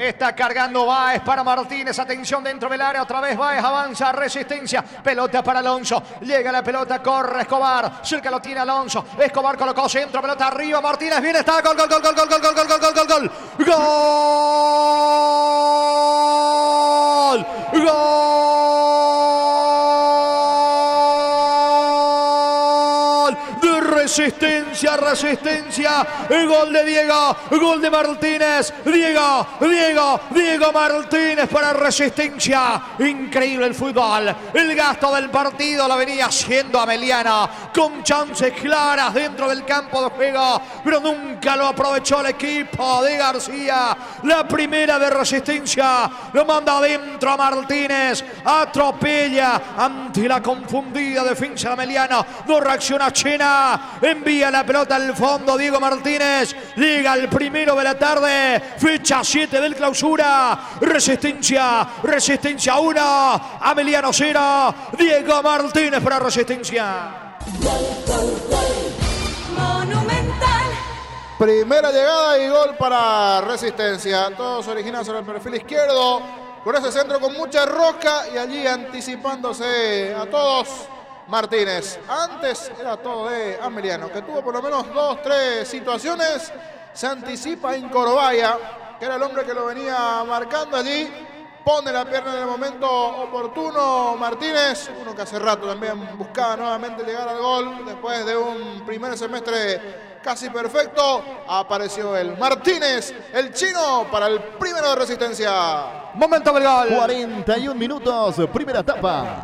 Está cargando Báez para Martínez. Atención dentro del área. Otra vez Báez avanza. Resistencia. Pelota para Alonso. Llega la pelota. Corre Escobar. Cerca lo tiene Alonso. Escobar colocó centro. Pelota arriba. Martínez viene. Está. Gol, gol, gol, gol, gol, gol, gol, gol, gol, gol, gol, gol. Gol. Gol. De Resistencia, Resistencia. El gol de Diego. Gol de Martínez. Diego Martínez para Resistencia. Increíble el fútbol. El gasto del partido lo venía haciendo Ameliano, con chances claras dentro del campo de juego, pero nunca lo aprovechó el equipo de García. La primera de Resistencia lo manda adentro a Martínez. Atropella ante la confundida defensa de Ameliano. No reacciona Chena. Envía la pelota al fondo Diego Martínez. Llega el primero de la tarde. Fecha 7 del clausura. Resistencia 1. Ameliano 0. Diego Martínez para Resistencia. Monumental. Primera llegada y gol para Resistencia. Todos originados en el perfil izquierdo. Con ese centro con mucha rosca y allí anticipándose a todos Martínez. Antes era todo de Ameliano, que tuvo por lo menos 2-3 situaciones. Se anticipa en Corobaya, que era el hombre que lo venía marcando allí. Pone la pierna en el momento oportuno Martínez, uno que hace rato también buscaba nuevamente llegar al gol. Después de un primer semestre casi perfecto, apareció el Martínez, el chino, para el primero de Resistencia. Momento del gol. 41 minutos, primera etapa.